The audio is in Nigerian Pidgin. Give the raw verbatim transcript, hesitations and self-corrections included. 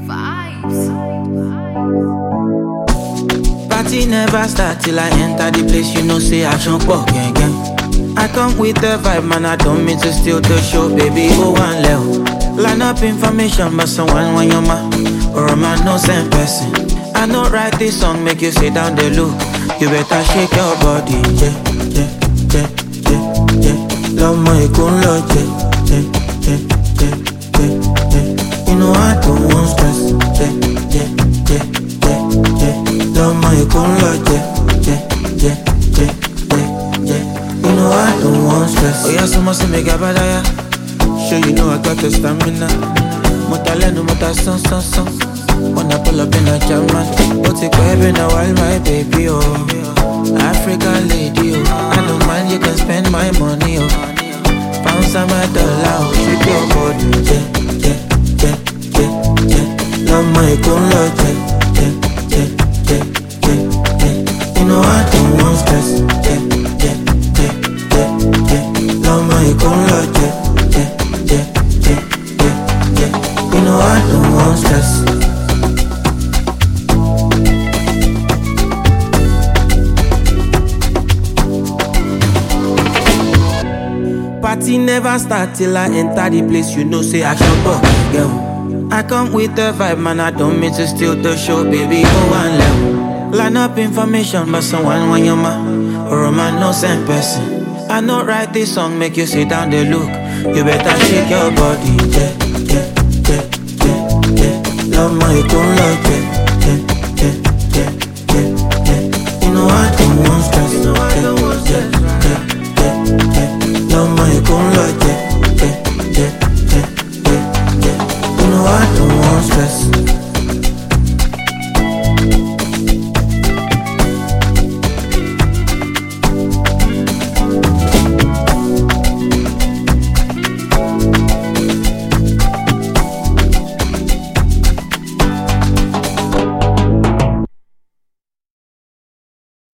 Party never start till I enter the place, you know, say action pop gang gang. I come with the vibe, man, I don't mean to steal the show, baby, go one level. Line up information, but someone when you're my, or a man, no same person. I know write this song, make you sit down the look. You better shake your body, yeah, yeah, yeah, yeah, yeah. Love my cool love, yeah, yeah, yeah, yeah, yeah, yeah. You know I don't want stress, yeah, yeah, yeah, yeah, yeah. Love my cool love, yeah, yeah, yeah, yeah, yeah, yeah. You know I don't want stress. Oh yeah, so much to make a bad eye. Sure you know I got the stamina. Motaleno, mota son son son. Wanna pull up in a German. But take baby in a while, my baby, oh. African lady, oh. I don't mind, you can spend my money, oh. Pounds and my dollar, oh. Shake your body, yeah, yeah, yeah, yeah, yeah. Love my cool love, yeah, yeah, yeah, yeah, yeah, yeah. You know I don't want stress, yeah, yeah, yeah, yeah, yeah. Love my cool love, yeah, yeah, yeah, yeah, yeah, yeah. You know I don't want stress. Party never start till I enter the place, you know, say action pop, girl. I come with the vibe, man, I don't mean to steal the show, baby, go one level. Line up information, but someone when you're my, or a man, no same person. I know write this song, make you sit down the look. You better shake your body, yeah, yeah, yeah, yeah, yeah. Love my cool love, yeah, yeah, yeah, yeah, yeah, yeah. You know I don't want stress.